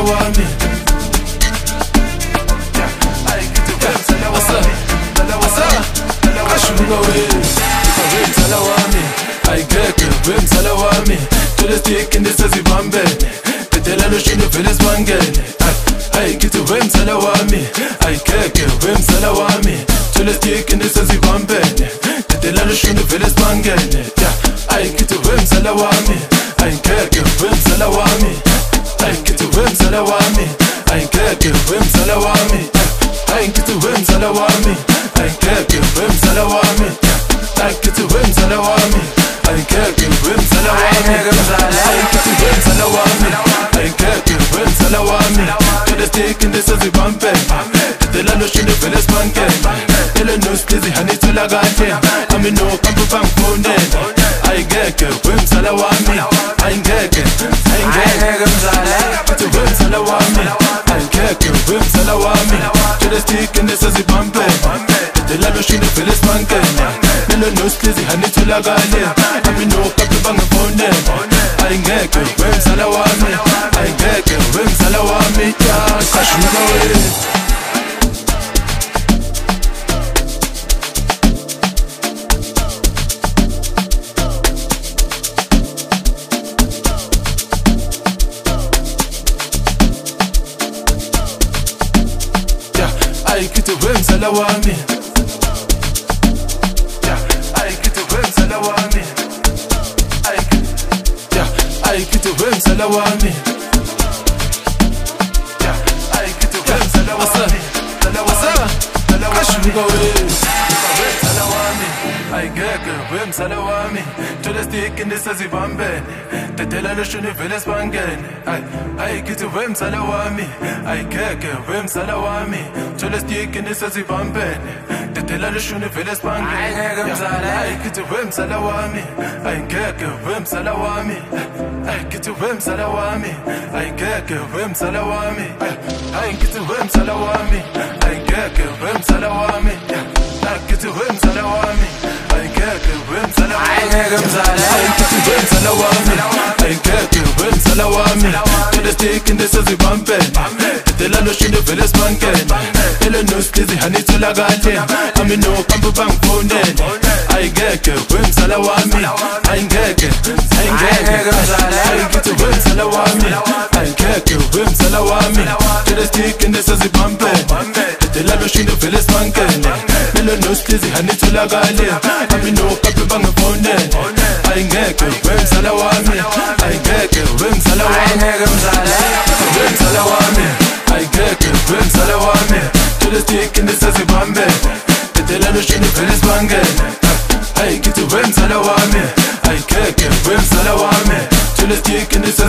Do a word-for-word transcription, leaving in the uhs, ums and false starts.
wami. Kashuka we, we mzala wami. Ayigeke we mzala wami. Thole stick ndisezibambene. Dedela loshini vele sibangene. Ay ngithi we mzala wami. Ayigeke we mzala wami. Thole stick ndisezibambene. Dedela loshini vele sibangene. Ay ngithi we mzala wami. Ayigeke we mzala wami. Ay ngithi we mzala wami. Ayigeke we mzala wami. Ay ngithi we mzala wami. Ayigeke we mzala wami. Ay ngithi we mzala wami. Ayigeke we mzala wami. Ay ngithi we mzala wami. Ayigeke we mzala wami. Thole stick ndisezibambene. Dedela loshini vele sibangene. Ele no squeeze hani thola kahle. Ami no kampu bangifonela. Ayigeke we mzala wami. Ayigeke ayigeke mzala. Ngithi we mzala wami. Ayigeke we mzala wami. Thole stick ndisezibambene. Dedela loshini vele sibangene. Ele no squeeze hani thola kahle. Ami no kampu bangifonela. Ayigeke we mzala wami. Ayigeke we mzala wami. Kashuka we. Ay ngithi we mzala wami. Ay ngithi we mzala wami. Ay ngithi we mzala wami. Ay ngithi we mzala wami. Kashuka we. We mzala wami. Ayigeke we mzala wami. Thole stick ndisezibambene. Dedela loshini vele sibangene. Ay ngithi we mzala wami. Ayigeke we mzala wami. Thole stick ndisezibambene. Dedela loshini vele sibangene. Ay ngithi we mzala wami. Ayigeke we mzala wami. Ay ngithi we mzala wami. Ayigeke we mzala wami. Ay ngithi we mzala wami. Ayigeke we mzala wami. Ay ngithi we mzala wami. Ayigeke we mzala wami. Ayigeke mzala. Ay ngithi we mzala wami. Ayigeke we mzala wami. Thole stick ndisezibambene. Dedela loshini vele sibangene. Ele no squeeze hani thola kahle. Ami no kampu bangifonela. Ayigeke we mzala wami. Ayigeke ayigeke mzala. Ay ngithi we mzala wami. Ayigeke we mzala wami. Thole stick ndisezibambene. Dedela loshini vele sibangene. Ele no squeeze hani thola kahle. Ami no kampu bangifonela. Ayigeke we mzala wami. Ayigeke we mzala wami. We mzala wami. Ayigeke we mzala wami. Thole stick ndisezibambene. Dedela loshini vele sibangene. Ay ngithi we mzala wami. Ayigeke we mzala wami. Thole stick ndisezibambene.